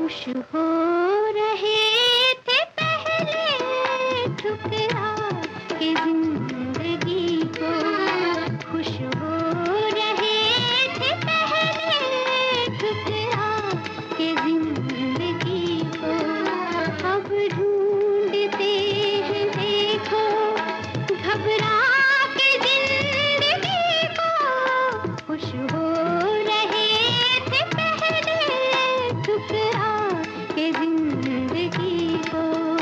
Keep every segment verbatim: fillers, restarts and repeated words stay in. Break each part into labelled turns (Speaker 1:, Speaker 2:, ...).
Speaker 1: खुश हो रहे थे पहले ठुकरा के जिंदगी को, खुश हो रहे थे पहले ठुकरा के जिंदगी को। अब ढूंढते हैं देखो घबरा के जिंदगी को, खुश हो रहे थे पहले ठुकरा के जिंदगी को।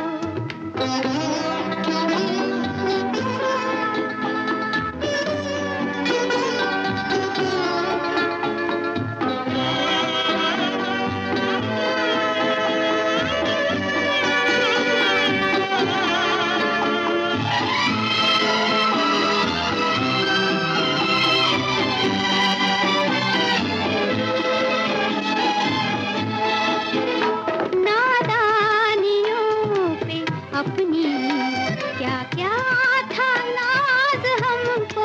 Speaker 1: अपनी क्या क्या था नाज हमको,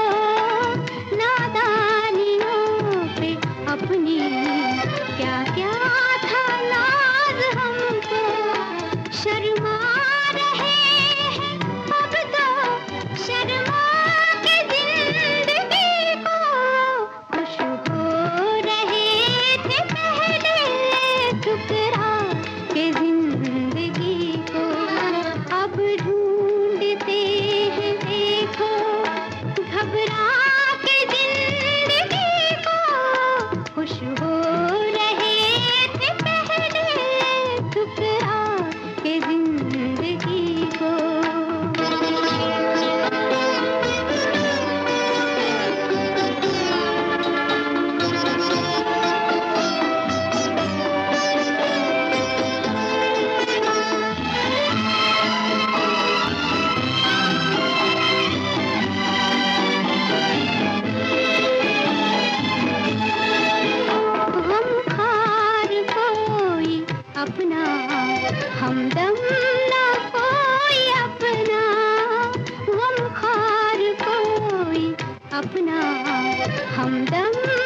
Speaker 1: नादानियों पे अपनी क्या क्या था नाज हमको। शर्मा रहे हैं अब तो शर्मा के जिंदगी को, खुश हो रहे थे पहले ठुकरा के जिंदगी को। अब ढूंढते हैं देखो घबरा के जिंदगी को, खुश हो रहे थे पहले ठुकरा के जिंदगी को। अपना हमदम ना कोई अपना, गमख्वार कोई अपना हमदम